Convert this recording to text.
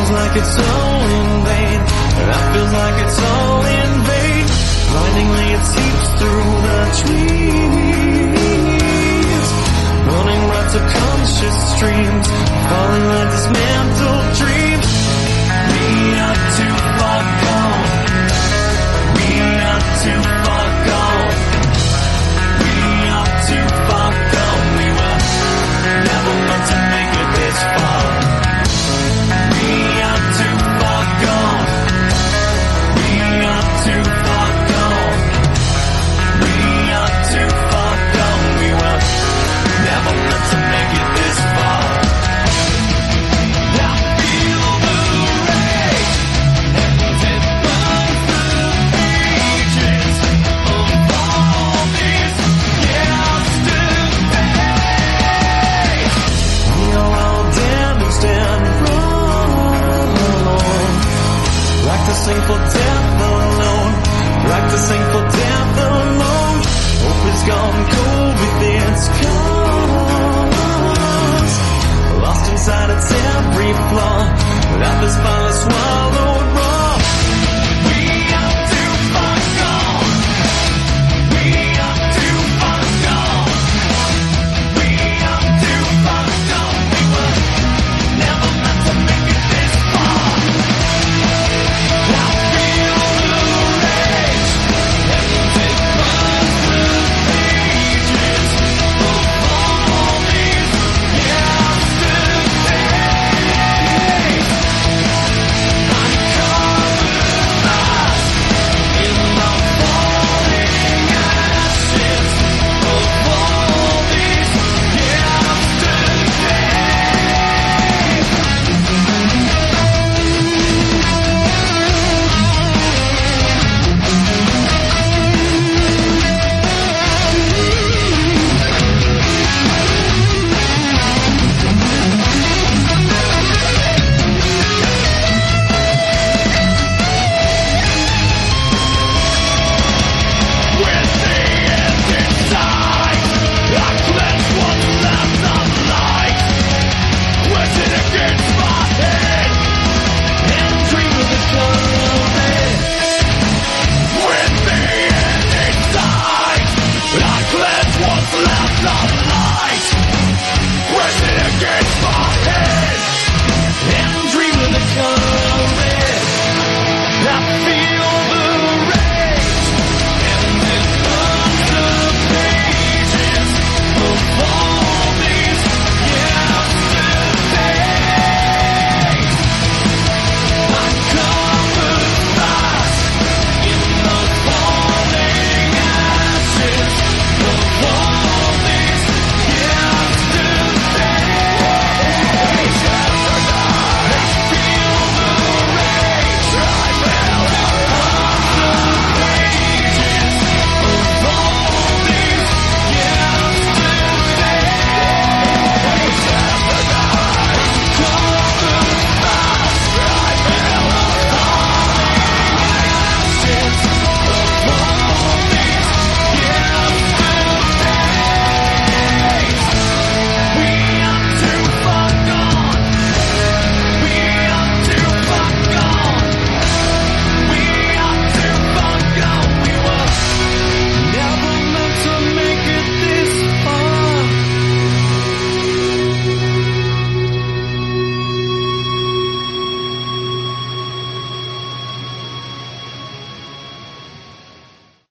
feels like it's all in vain. That feels like it's all in vain. Blindingly it seeps through the trees, running right to conscious streams, falling like dismantled dreams. We are too far gone. We are too far gone. We are too far gone. We were never meant to make it this far. We are too far gone. We are too far gone. We are too far gone. We were never meant to make it this far. I feel the rage as it burns through the pages of all these yesterdays. We are all damaged and wrong, practicing for death alone, practicing for death alone. Hope is gone cold within its cause, lost inside its every flaw. Life is finally swallowed raw.